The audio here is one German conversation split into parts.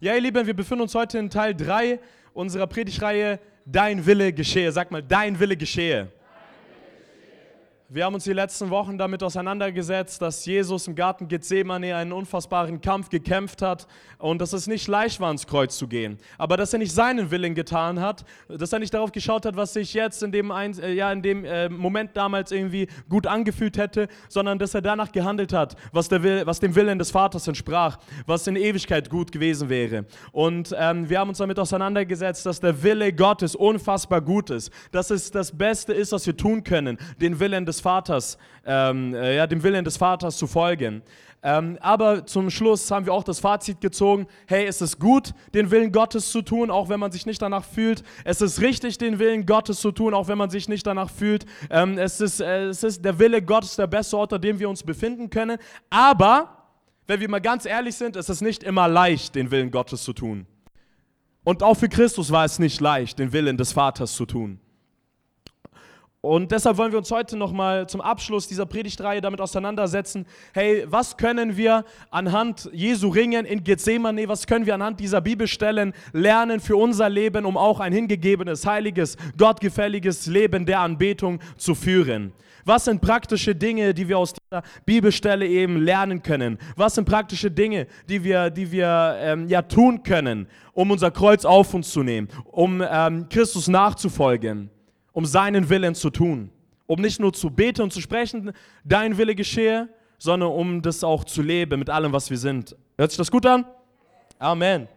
Ja, ihr Lieben, wir befinden uns heute in Teil 3 unserer Predigtreihe Dein Wille geschehe. Sag mal, dein Wille geschehe. Wir haben uns die letzten Wochen damit auseinandergesetzt, dass Jesus im Garten Gethsemane einen unfassbaren Kampf gekämpft hat und dass es nicht leicht war, ans Kreuz zu gehen. Aber dass er nicht seinen Willen getan hat, dass er nicht darauf geschaut hat, was sich jetzt in dem Moment damals irgendwie gut angefühlt hätte, sondern dass er danach gehandelt hat, was dem Willen des Vaters entsprach, was in Ewigkeit gut gewesen wäre. Und wir haben uns damit auseinandergesetzt, dass der Wille Gottes unfassbar gut ist, dass es das Beste ist, was wir tun können, den Willen des Vaters, dem Willen des Vaters zu folgen. Aber zum Schluss haben wir auch das Fazit gezogen, hey, es ist gut, den Willen Gottes zu tun, auch wenn man sich nicht danach fühlt. Es ist richtig, den Willen Gottes zu tun, auch wenn man sich nicht danach fühlt. Es ist der Wille Gottes der beste Ort, an dem wir uns befinden können. Aber, wenn wir mal ganz ehrlich sind, ist es nicht immer leicht, den Willen Gottes zu tun. Und auch für Christus war es nicht leicht, den Willen des Vaters zu tun. Und deshalb wollen wir uns heute nochmal zum Abschluss dieser Predigtreihe damit auseinandersetzen, hey, was können wir anhand Jesu Ringen in Gethsemane, was können wir anhand dieser Bibelstellen lernen für unser Leben, um auch ein hingegebenes, heiliges, gottgefälliges Leben der Anbetung zu führen? Was sind praktische Dinge, die wir aus dieser Bibelstelle eben lernen können? Was sind praktische Dinge, die wir tun können, um unser Kreuz auf uns zu nehmen, um Christus nachzufolgen? Um seinen Willen zu tun, um nicht nur zu beten und zu sprechen, dein Wille geschehe, sondern um das auch zu leben mit allem, was wir sind. Hört sich das gut an? Amen.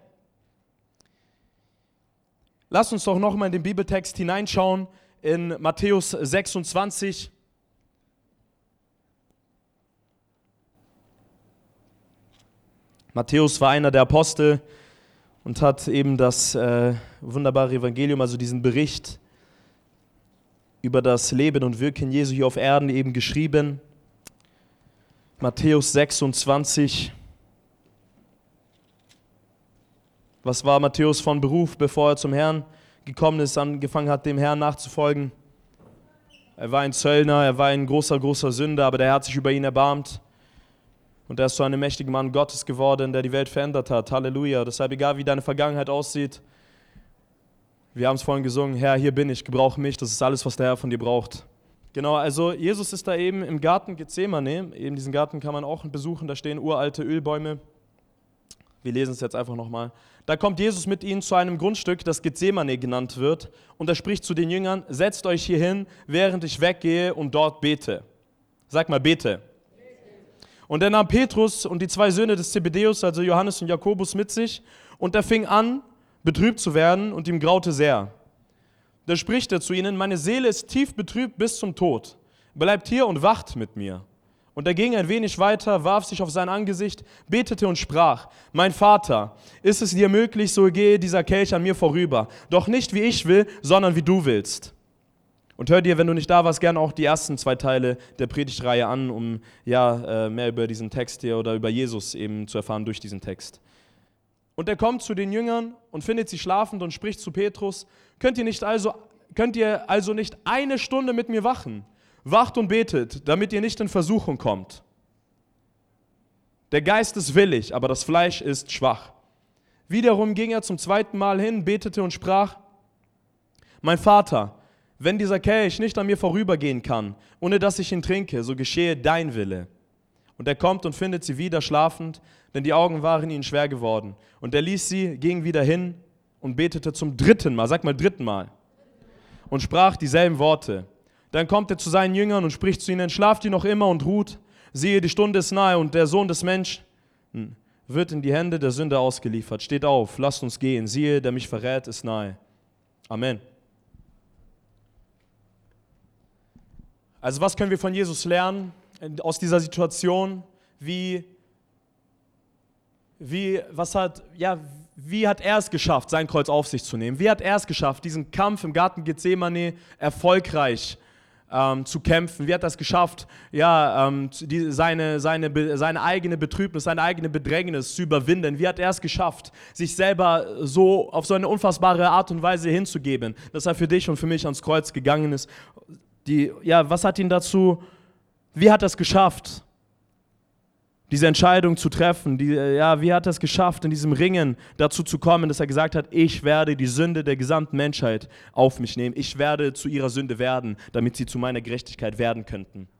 Lasst uns doch nochmal in den Bibeltext hineinschauen, in Matthäus 26. Matthäus war einer der Apostel und hat eben das wunderbare Evangelium, also diesen Bericht über das Leben und Wirken Jesu hier auf Erden eben geschrieben. Matthäus 26. Was war Matthäus von Beruf, bevor er zum Herrn gekommen ist, angefangen hat, dem Herrn nachzufolgen? Er war ein Zöllner, er war ein großer Sünder, aber der Herr hat sich über ihn erbarmt. Und er ist zu einem mächtigen Mann Gottes geworden, der die Welt verändert hat. Halleluja. Deshalb, egal wie deine Vergangenheit aussieht, wir haben es vorhin gesungen, Herr, hier bin ich, gebrauche mich, das ist alles, was der Herr von dir braucht. Genau, also Jesus ist da eben im Garten Gethsemane, eben diesen Garten kann man auch besuchen, da stehen uralte Ölbäume. Wir lesen es jetzt einfach nochmal. Da kommt Jesus mit ihnen zu einem Grundstück, das Gethsemane genannt wird, und er spricht zu den Jüngern, setzt euch hier hin, während ich weggehe und dort bete. Sag mal, bete. Und er nahm Petrus und die zwei Söhne des Zebedäus, also Johannes und Jakobus, mit sich, und er fing an, betrübt zu werden, und ihm graute sehr. Da spricht er zu ihnen, meine Seele ist tief betrübt bis zum Tod. Bleibt hier und wacht mit mir. Und er ging ein wenig weiter, warf sich auf sein Angesicht, betete und sprach, mein Vater, ist es dir möglich, so gehe dieser Kelch an mir vorüber. Doch nicht wie ich will, sondern wie du willst. Und hör dir, wenn du nicht da warst, gerne auch die ersten 2 Teile der Predigtreihe an, um mehr über diesen Text hier oder über Jesus eben zu erfahren durch diesen Text. Und er kommt zu den Jüngern und findet sie schlafend und spricht zu Petrus, könnt ihr also nicht eine Stunde mit mir wachen? Wacht und betet, damit ihr nicht in Versuchung kommt. Der Geist ist willig, aber das Fleisch ist schwach. Wiederum ging er zum 2. Mal hin, betete und sprach, mein Vater, wenn dieser Kelch nicht an mir vorübergehen kann, ohne dass ich ihn trinke, so geschehe dein Wille. Und er kommt und findet sie wieder schlafend, denn die Augen waren ihnen schwer geworden. Und er ließ sie, ging wieder hin und betete zum 3. Mal, sag mal 3. Mal, und sprach dieselben Worte. Dann kommt er zu seinen Jüngern und spricht zu ihnen, schlaft ihr noch immer und ruht? Siehe, die Stunde ist nahe und der Sohn des Menschen wird in die Hände der Sünder ausgeliefert. Steht auf, lasst uns gehen. Siehe, der mich verrät, ist nahe. Amen. Also was können wir von Jesus lernen aus dieser Situation? Wie hat er es geschafft, sein Kreuz auf sich zu nehmen? Wie hat er es geschafft, diesen Kampf im Garten Gethsemane erfolgreich zu kämpfen? Wie hat er es geschafft, seine eigene Betrübnis, seine eigene Bedrängnis zu überwinden? Wie hat er es geschafft, sich selber so auf so eine unfassbare Art und Weise hinzugeben, dass er für dich und für mich ans Kreuz gegangen ist? Was hat ihn dazu, wie hat er es geschafft, diese Entscheidung zu treffen. Wie hat er es geschafft, in diesem Ringen dazu zu kommen, dass er gesagt hat, ich werde die Sünde der gesamten Menschheit auf mich nehmen. Ich werde zu ihrer Sünde werden, damit sie zu meiner Gerechtigkeit werden könnten.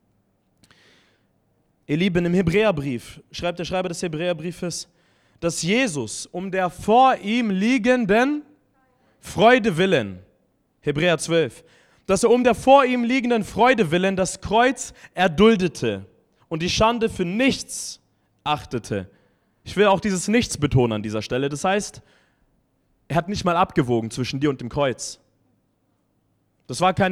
Ihr Lieben, im Hebräerbrief schreibt der Schreiber des Hebräerbriefes, dass Jesus um der vor ihm liegenden Freude willen, Hebräer 12, dass er um der vor ihm liegenden Freude willen das Kreuz erduldete und die Schande für nichts achtete. Ich will auch dieses Nichts betonen an dieser Stelle. Das heißt, er hat nicht mal abgewogen zwischen dir und dem Kreuz. Das war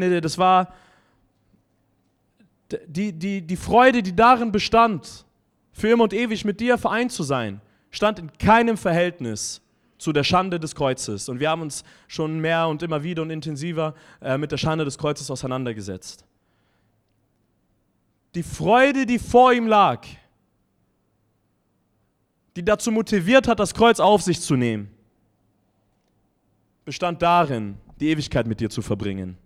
die Freude, die darin bestand, für immer und ewig mit dir vereint zu sein, stand in keinem Verhältnis zu der Schande des Kreuzes. Und wir haben uns schon mehr und immer wieder und intensiver mit der Schande des Kreuzes auseinandergesetzt. Die Freude, die vor ihm lag, die dazu motiviert hat, das Kreuz auf sich zu nehmen, bestand darin, die Ewigkeit mit dir zu verbringen.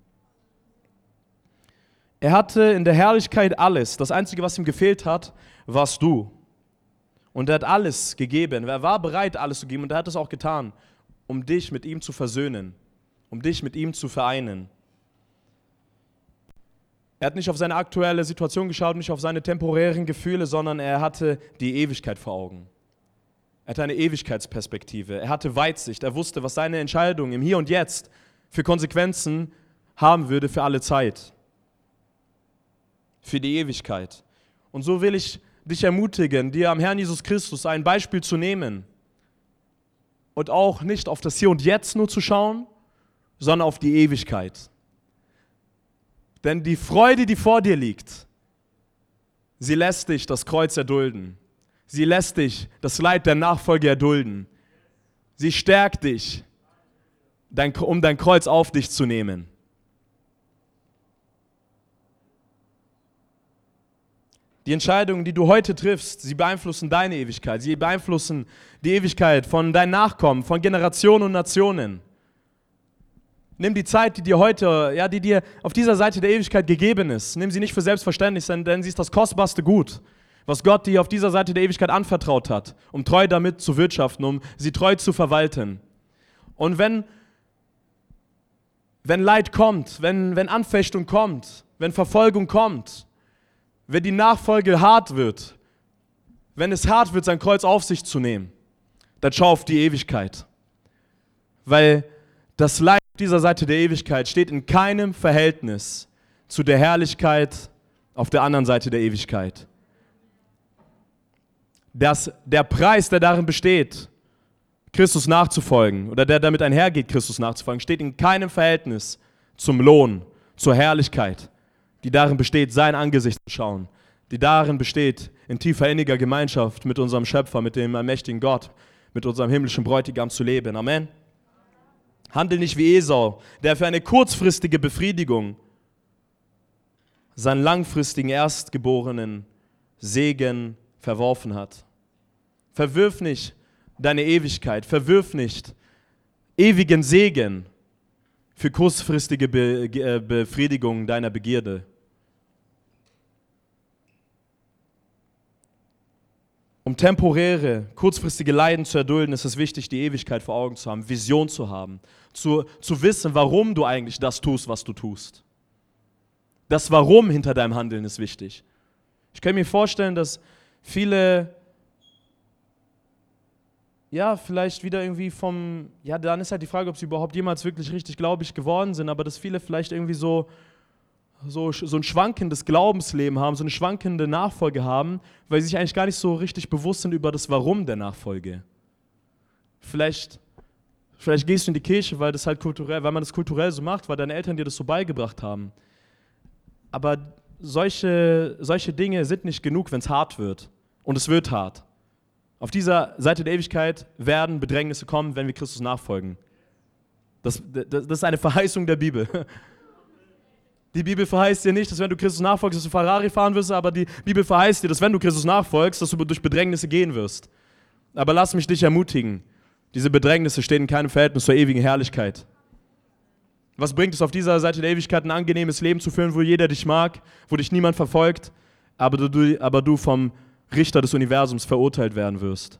Er hatte in der Herrlichkeit alles. Das Einzige, was ihm gefehlt hat, warst du. Und er hat alles gegeben. Er war bereit, alles zu geben. Und er hat es auch getan, um dich mit ihm zu versöhnen, um dich mit ihm zu vereinen. Er hat nicht auf seine aktuelle Situation geschaut, nicht auf seine temporären Gefühle, sondern er hatte die Ewigkeit vor Augen. Er hatte eine Ewigkeitsperspektive. Er hatte Weitsicht. Er wusste, was seine Entscheidung im Hier und Jetzt für Konsequenzen haben würde für alle Zeit. Für die Ewigkeit. Und so will ich dich ermutigen, dir am Herrn Jesus Christus ein Beispiel zu nehmen und auch nicht auf das Hier und Jetzt nur zu schauen, sondern auf die Ewigkeit. Denn die Freude, die vor dir liegt, sie lässt dich das Kreuz erdulden. Sie lässt dich das Leid der Nachfolge erdulden. Sie stärkt dich, um dein Kreuz auf dich zu nehmen. Die Entscheidungen, die du heute triffst, sie beeinflussen deine Ewigkeit. Sie beeinflussen die Ewigkeit von deinen Nachkommen, von Generationen und Nationen. Nimm die Zeit, die dir heute, die dir auf dieser Seite der Ewigkeit gegeben ist, nimm sie nicht für selbstverständlich, denn sie ist das kostbarste Gut, was Gott dir auf dieser Seite der Ewigkeit anvertraut hat, um treu damit zu wirtschaften, um sie treu zu verwalten. Und wenn Leid kommt, wenn Anfechtung kommt, wenn Verfolgung kommt, wenn die Nachfolge hart wird, wenn es hart wird, sein Kreuz auf sich zu nehmen, dann schau auf die Ewigkeit. Weil das Leid auf dieser Seite der Ewigkeit steht in keinem Verhältnis zu der Herrlichkeit auf der anderen Seite der Ewigkeit. Der Preis, der darin besteht, Christus nachzufolgen, oder der damit einhergeht, Christus nachzufolgen, steht in keinem Verhältnis zum Lohn, zur Herrlichkeit, die darin besteht, sein Angesicht zu schauen, die darin besteht, in tiefer inniger Gemeinschaft mit unserem Schöpfer, mit dem allmächtigen Gott, mit unserem himmlischen Bräutigam zu leben. Amen. Handel nicht wie Esau, der für eine kurzfristige Befriedigung seinen langfristigen erstgeborenen Segen verworfen hat. Verwirf nicht deine Ewigkeit, verwirf nicht ewigen Segen für kurzfristige Befriedigung deiner Begierde. Um temporäre, kurzfristige Leiden zu erdulden, ist es wichtig, die Ewigkeit vor Augen zu haben, Vision zu haben, zu wissen, warum du eigentlich das tust, was du tust. Das Warum hinter deinem Handeln ist wichtig. Ich kann mir vorstellen, dass viele, vielleicht wieder irgendwie dann ist halt die Frage, ob sie überhaupt jemals wirklich richtig gläubig geworden sind, aber dass viele vielleicht irgendwie so ein schwankendes Glaubensleben haben, so eine schwankende Nachfolge haben, weil sie sich eigentlich gar nicht so richtig bewusst sind über das Warum der Nachfolge. Vielleicht gehst du in die Kirche, weil man das kulturell so macht, weil deine Eltern dir das so beigebracht haben. Aber solche Dinge sind nicht genug, wenn es hart wird. Und es wird hart. Auf dieser Seite der Ewigkeit werden Bedrängnisse kommen, wenn wir Christus nachfolgen. Das ist eine Verheißung der Bibel. Die Bibel verheißt dir nicht, dass wenn du Christus nachfolgst, dass du Ferrari fahren wirst, aber die Bibel verheißt dir, dass wenn du Christus nachfolgst, dass du durch Bedrängnisse gehen wirst. Aber lass mich dich ermutigen, diese Bedrängnisse stehen in keinem Verhältnis zur ewigen Herrlichkeit. Was bringt es auf dieser Seite der Ewigkeit, ein angenehmes Leben zu führen, wo jeder dich mag, wo dich niemand verfolgt, aber du vom Richter des Universums, verurteilt werden wirst.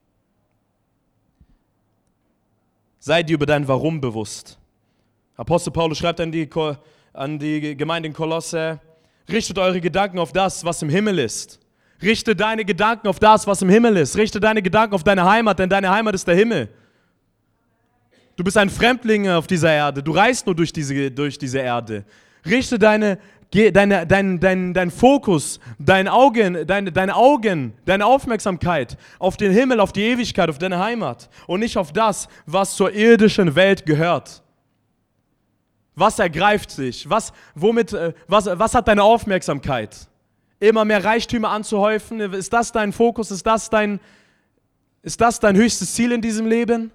Sei dir über dein Warum bewusst. Apostel Paulus schreibt an die Gemeinde in Kolosse: Richtet eure Gedanken auf das, was im Himmel ist. Richte deine Gedanken auf das, was im Himmel ist. Richte deine Gedanken auf deine Heimat, denn deine Heimat ist der Himmel. Du bist ein Fremdling auf dieser Erde. Du reist nur durch diese Erde. Richte deinen Fokus, deine Aufmerksamkeit auf den Himmel, auf die Ewigkeit, auf deine Heimat und nicht auf das, was zur irdischen Welt gehört. Was ergreift dich? Was hat deine Aufmerksamkeit? Immer mehr Reichtümer anzuhäufen? Ist das dein Fokus? Ist das dein höchstes Ziel in diesem Leben?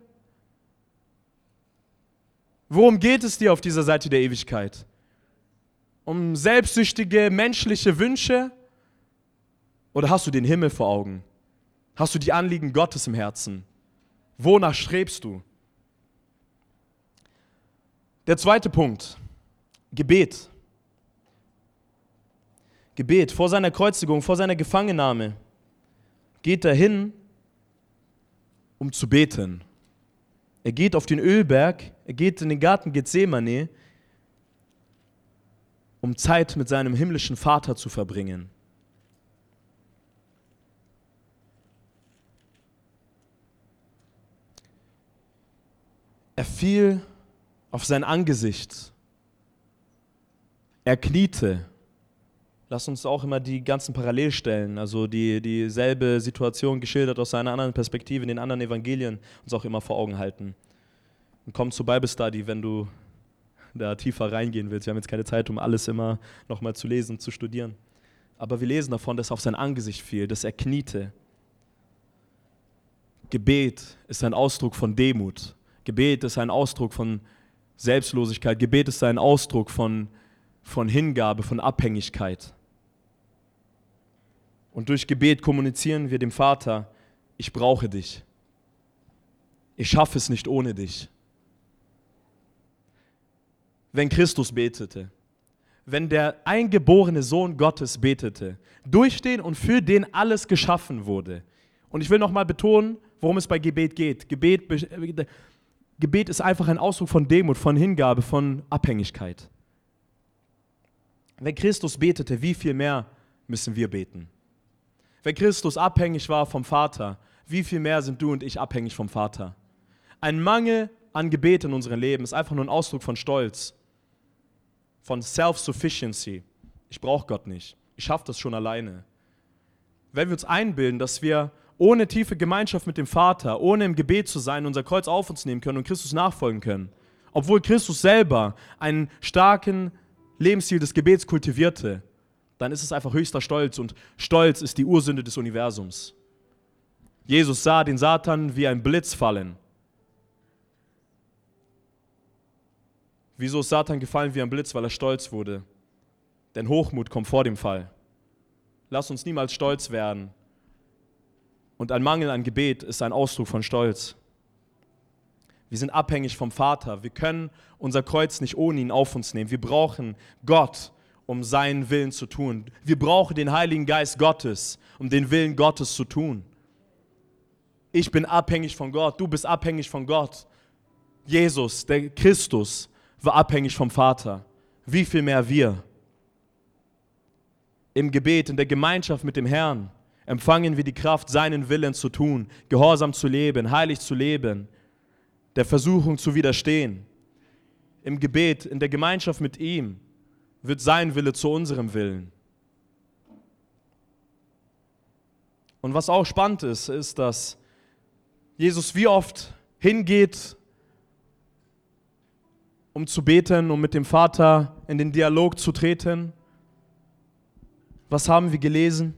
Worum geht es dir auf dieser Seite der Ewigkeit? Um selbstsüchtige menschliche Wünsche? Oder hast du den Himmel vor Augen? Hast du die Anliegen Gottes im Herzen? Wonach strebst du? Der zweite Punkt, Gebet. Gebet. Vor seiner Kreuzigung, vor seiner Gefangennahme geht er hin, um zu beten. Er geht auf den Ölberg, er geht in den Garten Gethsemane, um Zeit mit seinem himmlischen Vater zu verbringen. Er fiel auf sein Angesicht. Er kniete. Lass uns auch immer die ganzen Parallelstellen, also dieselbe Situation geschildert aus einer anderen Perspektive in den anderen Evangelien, uns auch immer vor Augen halten. Und komm zur Bible Study, wenn du da tiefer reingehen willst. Wir haben jetzt keine Zeit, um alles immer nochmal zu lesen, zu studieren. Aber wir lesen davon, dass er auf sein Angesicht fiel, dass er kniete. Gebet ist ein Ausdruck von Demut. Gebet ist ein Ausdruck von Selbstlosigkeit. Gebet ist ein Ausdruck von Hingabe, von Abhängigkeit. Und durch Gebet kommunizieren wir dem Vater: Ich brauche dich. Ich schaffe es nicht ohne dich. Wenn Christus betete, wenn der eingeborene Sohn Gottes betete, durch den und für den alles geschaffen wurde. Und ich will nochmal betonen, worum es bei Gebet geht. Gebet ist einfach ein Ausdruck von Demut, von Hingabe, von Abhängigkeit. Wenn Christus betete, wie viel mehr müssen wir beten? Wenn Christus abhängig war vom Vater, wie viel mehr sind du und ich abhängig vom Vater? Ein Mangel an Gebet in unserem Leben ist einfach nur ein Ausdruck von Stolz, von Self-Sufficiency. Ich brauche Gott nicht. Ich schaffe das schon alleine. Wenn wir uns einbilden, dass wir ohne tiefe Gemeinschaft mit dem Vater, ohne im Gebet zu sein, unser Kreuz auf uns nehmen können und Christus nachfolgen können, obwohl Christus selber einen starken Lebensstil des Gebets kultivierte, dann ist es einfach höchster Stolz und Stolz ist die Ursünde des Universums. Jesus sah den Satan wie ein Blitz fallen. Wieso ist Satan gefallen wie ein Blitz? Weil er stolz wurde. Denn Hochmut kommt vor dem Fall. Lass uns niemals stolz werden. Und ein Mangel an Gebet ist ein Ausdruck von Stolz. Wir sind abhängig vom Vater. Wir können unser Kreuz nicht ohne ihn auf uns nehmen. Wir brauchen Gott, um seinen Willen zu tun. Wir brauchen den Heiligen Geist Gottes, um den Willen Gottes zu tun. Ich bin abhängig von Gott. Du bist abhängig von Gott. Jesus, der Christus, war abhängig vom Vater. Wie viel mehr wir? Im Gebet, in der Gemeinschaft mit dem Herrn, empfangen wir die Kraft, seinen Willen zu tun, gehorsam zu leben, heilig zu leben, der Versuchung zu widerstehen. Im Gebet, in der Gemeinschaft mit ihm, wird sein Wille zu unserem Willen. Und was auch spannend ist, ist, dass Jesus wie oft hingeht, um zu beten, um mit dem Vater in den Dialog zu treten. Was haben wir gelesen?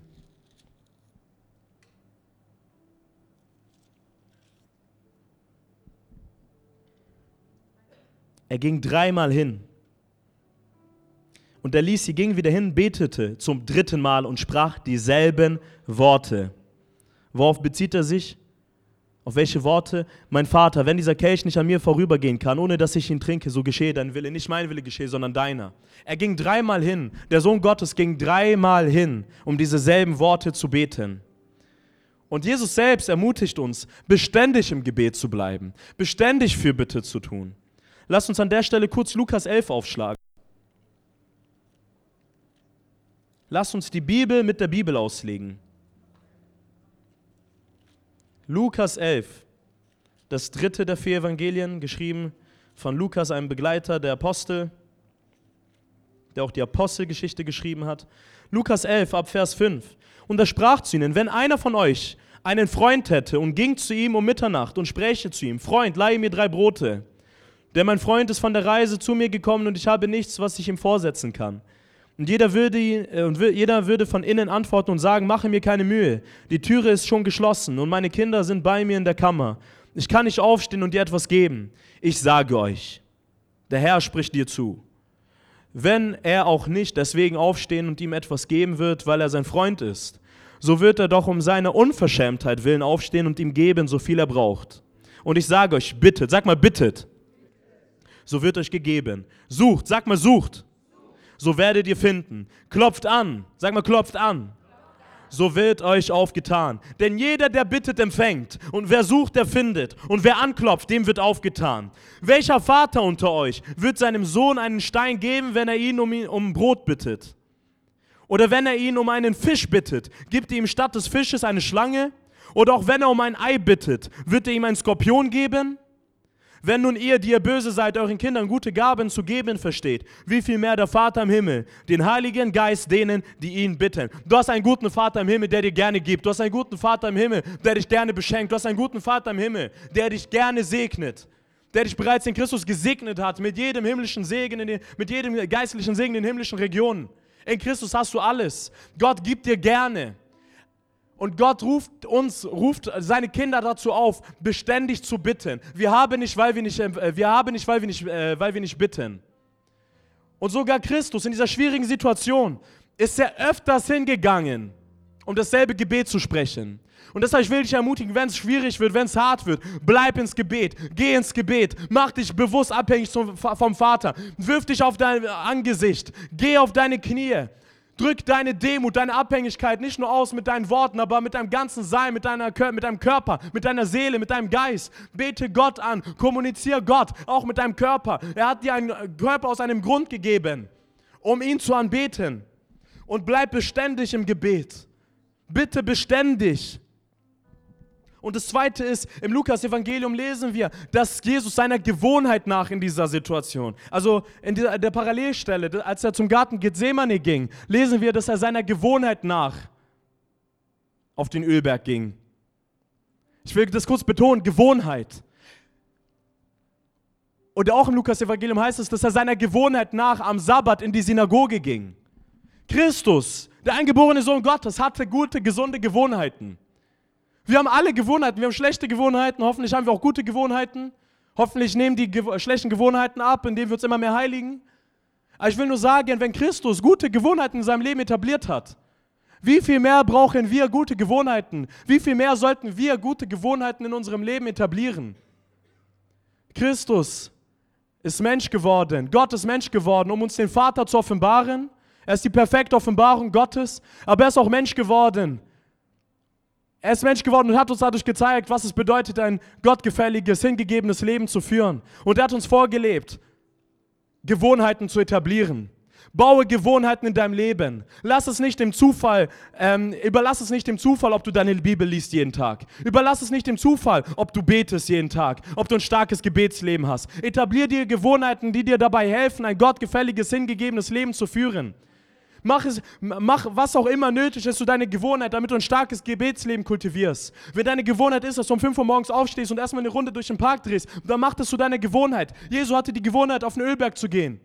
Er ging 3-mal hin. Und er ließ sie, ging wieder hin, betete zum 3. Mal und sprach dieselben Worte. Worauf bezieht er sich? Auf welche Worte? Mein Vater, wenn dieser Kelch nicht an mir vorübergehen kann, ohne dass ich ihn trinke, so geschehe dein Wille. Nicht mein Wille geschehe, sondern deiner. Er ging 3-mal hin. Der Sohn Gottes ging 3-mal hin, um diese selben Worte zu beten. Und Jesus selbst ermutigt uns, beständig im Gebet zu bleiben, beständig Fürbitte zu tun. Lasst uns an der Stelle kurz Lukas 11 aufschlagen. Lasst uns die Bibel mit der Bibel auslegen. Lukas 11, das 3. der 4 Evangelien, geschrieben von Lukas, einem Begleiter der Apostel, der auch die Apostelgeschichte geschrieben hat. Lukas 11, ab Vers 5. Und er sprach zu ihnen, wenn einer von euch einen Freund hätte und ging zu ihm um Mitternacht und spräche zu ihm, Freund, leihe mir 3 Brote, denn mein Freund ist von der Reise zu mir gekommen und ich habe nichts, was ich ihm vorsetzen kann. Und jeder würde von innen antworten und sagen, mache mir keine Mühe, die Türe ist schon geschlossen und meine Kinder sind bei mir in der Kammer. Ich kann nicht aufstehen und dir etwas geben. Ich sage euch, der Herr spricht dir zu. Wenn er auch nicht deswegen aufstehen und ihm etwas geben wird, weil er sein Freund ist, so wird er doch um seiner Unverschämtheit willen aufstehen und ihm geben, so viel er braucht. Und ich sage euch, bittet, sag mal bittet, so wird euch gegeben. Sucht, sag mal sucht. So werdet ihr finden. Klopft an. Sag mal, klopft an. So wird euch aufgetan. Denn jeder, der bittet, empfängt. Und wer sucht, der findet. Und wer anklopft, dem wird aufgetan. Welcher Vater unter euch wird seinem Sohn einen Stein geben, wenn er ihn um Brot bittet? Oder wenn er ihn um einen Fisch bittet, gibt er ihm statt des Fisches eine Schlange? Oder auch wenn er um ein Ei bittet, wird er ihm einen Skorpion geben? Wenn nun ihr, die ihr böse seid, euren Kindern gute Gaben zu geben versteht, wie viel mehr der Vater im Himmel, den Heiligen Geist denen, die ihn bitten. Du hast einen guten Vater im Himmel, der dir gerne gibt. Du hast einen guten Vater im Himmel, der dich gerne beschenkt. Du hast einen guten Vater im Himmel, der dich gerne segnet. Der dich bereits in Christus gesegnet hat, mit jedem himmlischen Segen, mit jedem geistlichen Segen in den himmlischen Regionen. In Christus hast du alles. Gott gibt dir gerne. Und Gott ruft seine Kinder dazu auf, beständig zu bitten. Wir haben nicht, weil wir nicht bitten. Und sogar Christus in dieser schwierigen Situation ist er öfters hingegangen, um dasselbe Gebet zu sprechen. Und deshalb will ich dich ermutigen, wenn es schwierig wird, wenn es hart wird, bleib ins Gebet, geh ins Gebet, mach dich bewusst abhängig vom Vater, wirf dich auf dein Angesicht, geh auf deine Knie. Drück deine Demut, deine Abhängigkeit nicht nur aus mit deinen Worten, aber mit deinem ganzen Sein, mit deinem Körper, mit deiner Seele, mit deinem Geist. Bete Gott an, kommuniziere Gott, auch mit deinem Körper. Er hat dir einen Körper aus einem Grund gegeben, um ihn zu anbeten. Und bleib beständig im Gebet. Bitte beständig. Und das Zweite ist, im Lukas-Evangelium lesen wir, dass Jesus seiner Gewohnheit nach in dieser Situation, also in der Parallelstelle, als er zum Garten Gethsemane ging, lesen wir, dass er seiner Gewohnheit nach auf den Ölberg ging. Ich will das kurz betonen, Gewohnheit. Und auch im Lukas-Evangelium heißt es, dass er seiner Gewohnheit nach am Sabbat in die Synagoge ging. Christus, der eingeborene Sohn Gottes, hatte gute, gesunde Gewohnheiten. Wir haben alle Gewohnheiten, wir haben schlechte Gewohnheiten, hoffentlich haben wir auch gute Gewohnheiten. Hoffentlich nehmen die schlechten Gewohnheiten ab, indem wir uns immer mehr heiligen. Aber ich will nur sagen, wenn Christus gute Gewohnheiten in seinem Leben etabliert hat, wie viel mehr brauchen wir gute Gewohnheiten? Wie viel mehr sollten wir gute Gewohnheiten in unserem Leben etablieren? Christus ist Mensch geworden, Gott ist Mensch geworden, um uns den Vater zu offenbaren. Er ist die perfekte Offenbarung Gottes, aber er ist auch Mensch geworden. Er ist Mensch geworden und hat uns dadurch gezeigt, was es bedeutet, ein gottgefälliges, hingegebenes Leben zu führen. Und er hat uns vorgelebt, Gewohnheiten zu etablieren. Baue Gewohnheiten in deinem Leben. Überlass es nicht dem Zufall, ob du deine Bibel liest jeden Tag. Überlass es nicht dem Zufall, ob du betest jeden Tag, ob du ein starkes Gebetsleben hast. Etablier dir Gewohnheiten, die dir dabei helfen, ein gottgefälliges, hingegebenes Leben zu führen. Mach was auch immer nötig ist zu deiner Gewohnheit, damit du ein starkes Gebetsleben kultivierst. Wenn deine Gewohnheit ist, dass du um 5 Uhr morgens aufstehst und erstmal eine Runde durch den Park drehst, dann mach das zu deiner Gewohnheit. Jesu hatte die Gewohnheit, auf den Ölberg zu gehen.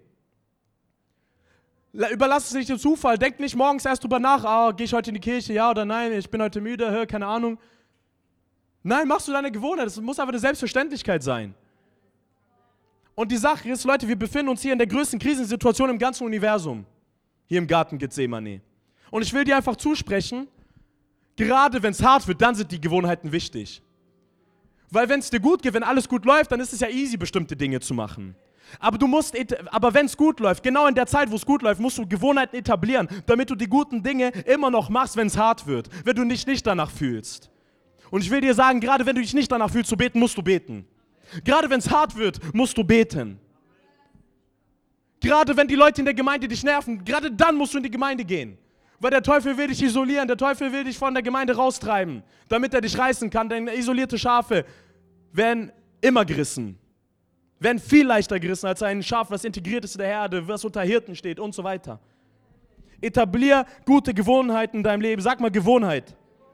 Überlass es nicht dem Zufall. Denk nicht morgens erst drüber nach, gehe ich heute in die Kirche, ja oder nein, ich bin heute müde, keine Ahnung. Nein, machst du deine Gewohnheit. Das muss einfach eine Selbstverständlichkeit sein. Und die Sache ist, Leute, wir befinden uns hier in der größten Krisensituation im ganzen Universum. Hier im Garten Gethsemane. Und ich will dir einfach zusprechen, gerade wenn es hart wird, dann sind die Gewohnheiten wichtig. Weil wenn es dir gut geht, wenn alles gut läuft, dann ist es ja easy, bestimmte Dinge zu machen. Aber wenn es gut läuft, genau in der Zeit, wo es gut läuft, musst du Gewohnheiten etablieren, damit du die guten Dinge immer noch machst, wenn es hart wird, wenn du dich nicht danach fühlst. Und ich will dir sagen, gerade wenn du dich nicht danach fühlst zu beten, musst du beten. Gerade wenn es hart wird, musst du beten. Gerade wenn die Leute in der Gemeinde dich nerven, gerade dann musst du in die Gemeinde gehen. Weil der Teufel will dich isolieren, der Teufel will dich von der Gemeinde raustreiben, damit er dich reißen kann. Denn isolierte Schafe werden immer gerissen. Werden viel leichter gerissen als ein Schaf, was integriert ist in der Herde, was unter Hirten steht und so weiter. Etablier gute Gewohnheiten in deinem Leben. Sag mal Gewohnheit.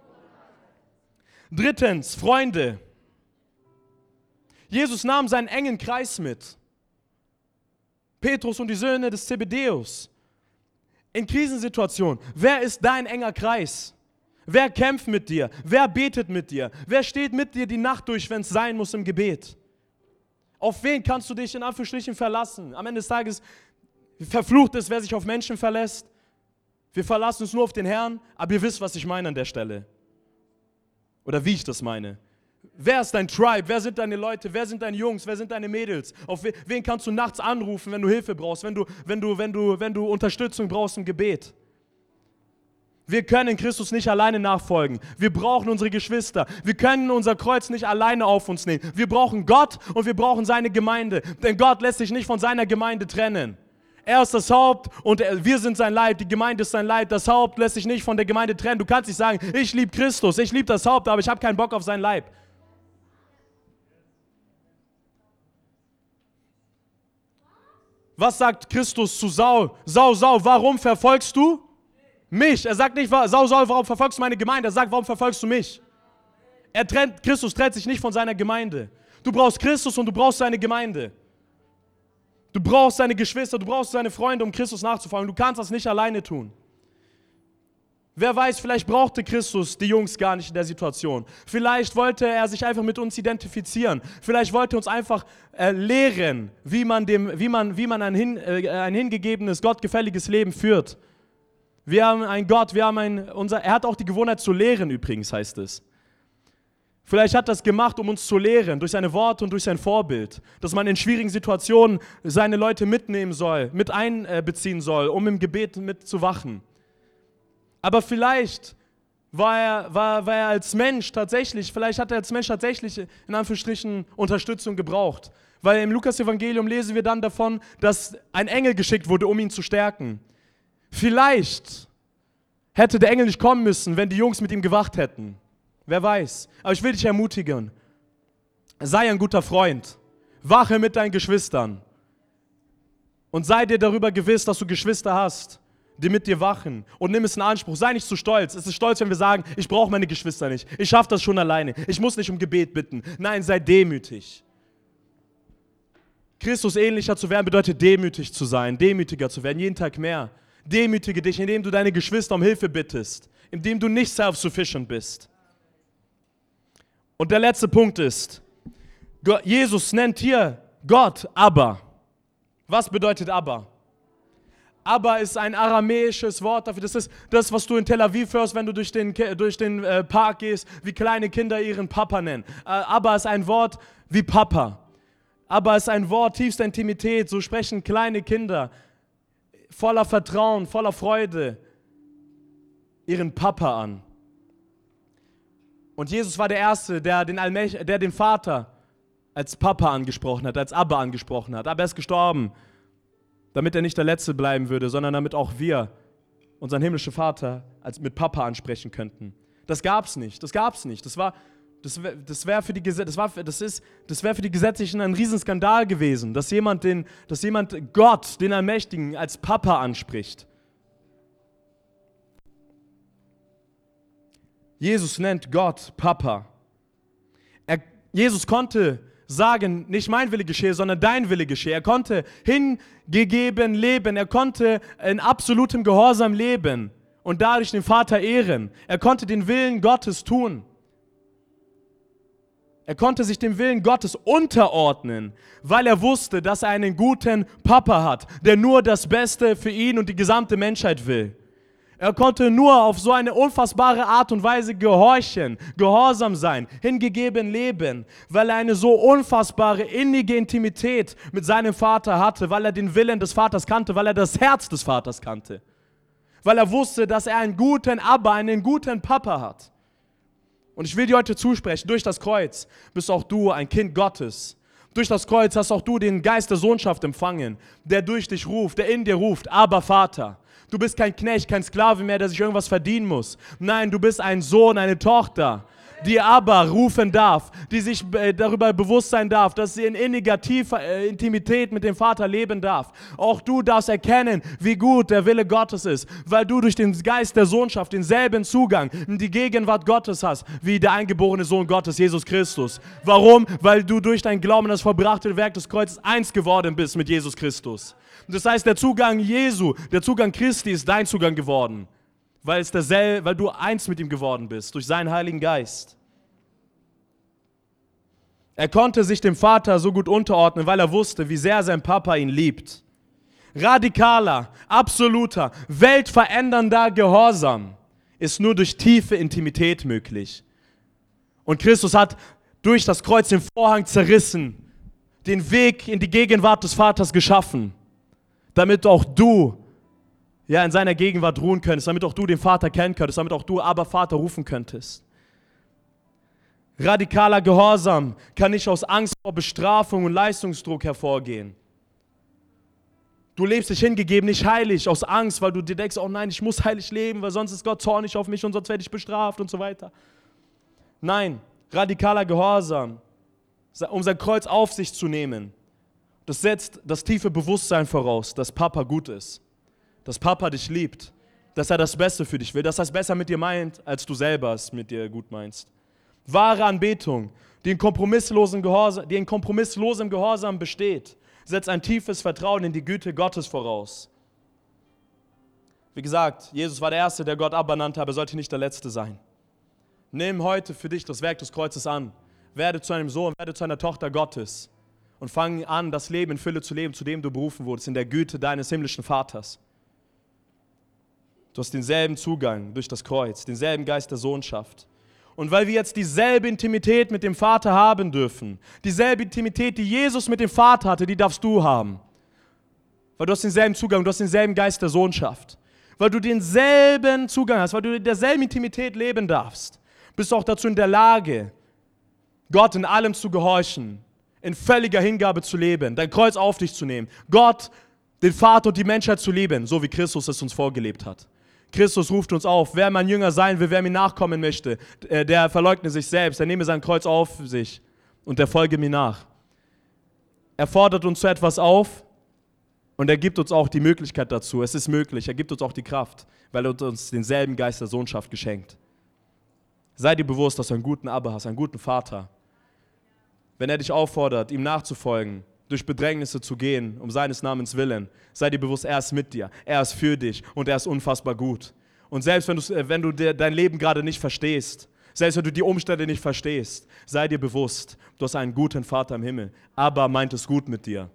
Drittens, Freunde. Jesus nahm seinen engen Kreis mit. Petrus und die Söhne des Zebedäus. In Krisensituationen, wer ist dein enger Kreis? Wer kämpft mit dir? Wer betet mit dir? Wer steht mit dir die Nacht durch, wenn es sein muss im Gebet? Auf wen kannst du dich in Anführungsstrichen verlassen? Am Ende des Tages verflucht ist, wer sich auf Menschen verlässt. Wir verlassen uns nur auf den Herrn, aber ihr wisst, was ich meine an der Stelle. Oder wie ich das meine. Wer ist dein Tribe? Wer sind deine Leute? Wer sind deine Jungs? Wer sind deine Mädels? Auf wen kannst du nachts anrufen, wenn du Hilfe brauchst, wenn du Unterstützung brauchst im Gebet? Wir können Christus nicht alleine nachfolgen. Wir brauchen unsere Geschwister. Wir können unser Kreuz nicht alleine auf uns nehmen. Wir brauchen Gott und wir brauchen seine Gemeinde. Denn Gott lässt sich nicht von seiner Gemeinde trennen. Er ist das Haupt und wir sind sein Leib, die Gemeinde ist sein Leib. Das Haupt lässt sich nicht von der Gemeinde trennen. Du kannst nicht sagen, ich liebe Christus, ich liebe das Haupt, aber ich habe keinen Bock auf sein Leib. Was sagt Christus zu Saul? Saul, warum verfolgst du mich? Er sagt nicht, Saul, warum verfolgst du meine Gemeinde? Er sagt, warum verfolgst du mich? Christus trennt sich nicht von seiner Gemeinde. Du brauchst Christus und du brauchst seine Gemeinde. Du brauchst seine Geschwister, du brauchst seine Freunde, um Christus nachzufolgen. Du kannst das nicht alleine tun. Wer weiß, vielleicht brauchte Christus die Jungs gar nicht in der Situation. Vielleicht wollte er sich einfach mit uns identifizieren. Vielleicht wollte er uns einfach lehren, wie man ein hingegebenes, gottgefälliges Leben führt. Wir haben einen Gott, er hat auch die Gewohnheit zu lehren übrigens, heißt es. Vielleicht hat er das gemacht, um uns zu lehren, durch seine Worte und durch sein Vorbild, dass man in schwierigen Situationen seine Leute mitnehmen soll, mit einbeziehen soll, um im Gebet mitzuwachen. Aber vielleicht hat er als Mensch tatsächlich in Anführungsstrichen Unterstützung gebraucht. Weil im Lukas-Evangelium lesen wir dann davon, dass ein Engel geschickt wurde, um ihn zu stärken. Vielleicht hätte der Engel nicht kommen müssen, wenn die Jungs mit ihm gewacht hätten. Wer weiß. Aber ich will dich ermutigen. Sei ein guter Freund. Wache mit deinen Geschwistern. Und sei dir darüber gewiss, dass du Geschwister hast, die mit dir wachen. Und nimm es in Anspruch. Sei nicht zu stolz. Es ist stolz, wenn wir sagen, ich brauche meine Geschwister nicht. Ich schaffe das schon alleine. Ich muss nicht um Gebet bitten. Nein, sei demütig. Christus ähnlicher zu werden bedeutet demütig zu sein, demütiger zu werden, jeden Tag mehr. Demütige dich, indem du deine Geschwister um Hilfe bittest, indem du nicht self-sufficient bist. Und der letzte Punkt ist, Jesus nennt hier Gott Abba. Was bedeutet Abba? Abba ist ein aramäisches Wort dafür. Das ist das, was du in Tel Aviv hörst, wenn du durch den Park gehst, wie kleine Kinder ihren Papa nennen. Abba ist ein Wort wie Papa. Abba ist ein Wort tiefster Intimität. So sprechen kleine Kinder voller Vertrauen, voller Freude ihren Papa an. Und Jesus war der Erste, der den Vater als Papa angesprochen hat, als Abba angesprochen hat. Aber er ist gestorben, damit er nicht der Letzte bleiben würde, sondern damit auch wir unseren himmlischen Vater mit Papa ansprechen könnten. Das gab's nicht. Das wäre für die Gesetzlichen ein Riesenskandal gewesen, dass jemand Gott, den Allmächtigen, als Papa anspricht. Jesus nennt Gott Papa. Jesus konnte sagen, nicht mein Wille geschehe, sondern dein Wille geschehe. Er konnte hingegeben leben, er konnte in absolutem Gehorsam leben und dadurch den Vater ehren. Er konnte den Willen Gottes tun. Er konnte sich dem Willen Gottes unterordnen, weil er wusste, dass er einen guten Papa hat, der nur das Beste für ihn und die gesamte Menschheit will. Er konnte nur auf so eine unfassbare Art und Weise gehorchen, gehorsam sein, hingegeben leben, weil er eine so unfassbare, innige Intimität mit seinem Vater hatte, weil er den Willen des Vaters kannte, weil er das Herz des Vaters kannte, weil er wusste, dass er einen guten Abba, einen guten Papa hat. Und ich will dir heute zusprechen, durch das Kreuz bist auch du ein Kind Gottes. Durch das Kreuz hast auch du den Geist der Sohnschaft empfangen, der durch dich ruft, der in dir ruft, aber Vater. Du bist kein Knecht, kein Sklave mehr, der sich irgendwas verdienen muss. Nein, du bist ein Sohn, eine Tochter, die aber rufen darf, die sich darüber bewusst sein darf, dass sie in inniger, tiefer Intimität mit dem Vater leben darf. Auch du darfst erkennen, wie gut der Wille Gottes ist, weil du durch den Geist der Sohnschaft denselben Zugang in die Gegenwart Gottes hast, wie der eingeborene Sohn Gottes, Jesus Christus. Warum? Weil du durch dein Glauben an das vollbrachte Werk des Kreuzes eins geworden bist mit Jesus Christus. Das heißt, der Zugang Jesu, der Zugang Christi ist dein Zugang geworden, weil du eins mit ihm geworden bist, durch seinen Heiligen Geist. Er konnte sich dem Vater so gut unterordnen, weil er wusste, wie sehr sein Papa ihn liebt. Radikaler, absoluter, weltverändernder Gehorsam ist nur durch tiefe Intimität möglich. Und Christus hat durch das Kreuz den Vorhang zerrissen, den Weg in die Gegenwart des Vaters geschaffen, damit auch du in seiner Gegenwart ruhen könntest, damit auch du den Vater kennen könntest, damit auch du aber Vater rufen könntest. Radikaler Gehorsam kann nicht aus Angst vor Bestrafung und Leistungsdruck hervorgehen. Du lebst dich hingegeben, nicht heilig, aus Angst, weil du dir denkst, oh nein, ich muss heilig leben, weil sonst ist Gott zornig auf mich und sonst werde ich bestraft und so weiter. Nein, radikaler Gehorsam, um sein Kreuz auf sich zu nehmen, das setzt das tiefe Bewusstsein voraus, dass Papa gut ist, dass Papa dich liebt, dass er das Beste für dich will, dass er es besser mit dir meint, als du selber es mit dir gut meinst. Wahre Anbetung, die in kompromisslosem Gehorsam besteht, setzt ein tiefes Vertrauen in die Güte Gottes voraus. Wie gesagt, Jesus war der Erste, der Gott Abba nannte, aber er sollte nicht der Letzte sein. Nimm heute für dich das Werk des Kreuzes an. Werde zu einem Sohn, werde zu einer Tochter Gottes und fang an, das Leben in Fülle zu leben, zu dem du berufen wurdest, in der Güte deines himmlischen Vaters. Du hast denselben Zugang durch das Kreuz, denselben Geist der Sohnschaft. Und weil wir jetzt dieselbe Intimität mit dem Vater haben dürfen, dieselbe Intimität, die Jesus mit dem Vater hatte, die darfst du haben. Weil du hast denselben Zugang, du hast denselben Geist der Sohnschaft. Weil du denselben Zugang hast, weil du in derselben Intimität leben darfst, bist du auch dazu in der Lage, Gott in allem zu gehorchen, in völliger Hingabe zu leben, dein Kreuz auf dich zu nehmen, Gott, den Vater und die Menschheit zu lieben, so wie Christus es uns vorgelebt hat. Christus ruft uns auf, wer mein Jünger sein will, wer mir nachkommen möchte, der verleugne sich selbst, der nehme sein Kreuz auf sich und der folge mir nach. Er fordert uns zu etwas auf und er gibt uns auch die Möglichkeit dazu. Es ist möglich, er gibt uns auch die Kraft, weil er uns denselben Geist der Sohnschaft geschenkt. Sei dir bewusst, dass du einen guten Abba hast, einen guten Vater. Wenn er dich auffordert, ihm nachzufolgen, durch Bedrängnisse zu gehen, um seines Namens willen, sei dir bewusst, er ist mit dir, er ist für dich und er ist unfassbar gut. Und selbst wenn du dein Leben gerade nicht verstehst, selbst wenn du die Umstände nicht verstehst, sei dir bewusst, du hast einen guten Vater im Himmel, aber meint es gut mit dir.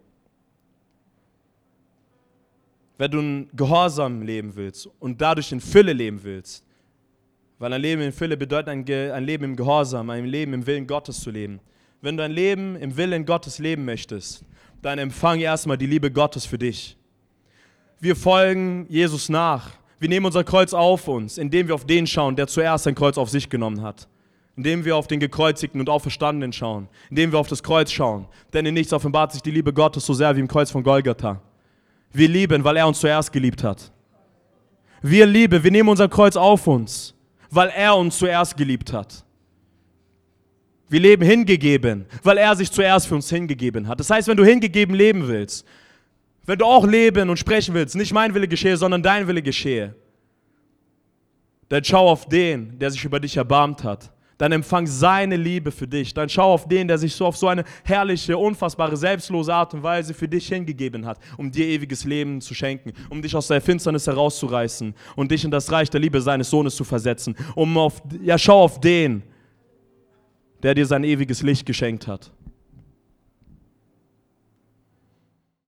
Wenn du ein Gehorsam leben willst und dadurch in Fülle leben willst, weil ein Leben in Fülle bedeutet ein Leben im Gehorsam, ein Leben im Willen Gottes zu leben. Wenn du ein Leben im Willen Gottes leben möchtest, dann empfange erstmal die Liebe Gottes für dich. Wir folgen Jesus nach. Wir nehmen unser Kreuz auf uns, indem wir auf den schauen, der zuerst sein Kreuz auf sich genommen hat. Indem wir auf den Gekreuzigten und Auferstandenen schauen. Indem wir auf das Kreuz schauen. Denn in nichts offenbart sich die Liebe Gottes so sehr wie im Kreuz von Golgatha. Wir lieben, weil er uns zuerst geliebt hat. Wir nehmen unser Kreuz auf uns, weil er uns zuerst geliebt hat. Wir leben hingegeben, weil er sich zuerst für uns hingegeben hat. Das heißt, wenn du hingegeben leben willst, wenn du auch leben und sprechen willst, nicht mein Wille geschehe, sondern dein Wille geschehe, dann schau auf den, der sich über dich erbarmt hat. Dann empfang seine Liebe für dich. Dann schau auf den, der sich so auf so eine herrliche, unfassbare, selbstlose Art und Weise für dich hingegeben hat, um dir ewiges Leben zu schenken, um dich aus der Finsternis herauszureißen und dich in das Reich der Liebe seines Sohnes zu versetzen. Schau auf den, der dir sein ewiges Licht geschenkt hat.